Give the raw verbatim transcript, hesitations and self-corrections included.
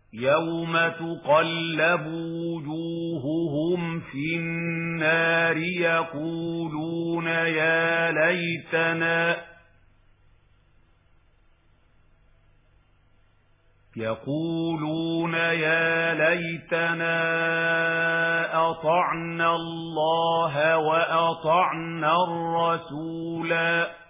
يَوْمَ تُقَلَّبُ وُجُوهُهُمْ فِي النَّارِ يَقُولُونَ يَا لَيْتَنَا يَقُولُونَ يَا لَيْتَنَا أَطَعْنَا اللَّهَ وَأَطَعْنَا الرَّسُولَا